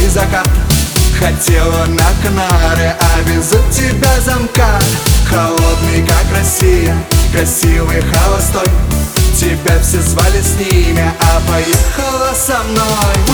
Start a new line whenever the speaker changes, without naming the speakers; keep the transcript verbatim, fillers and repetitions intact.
и закат. Хотела на Канары, а везут тебя замка. Холодный, как Россия, красивый, холостой. Тебя все звали с ними, а поехала со мной.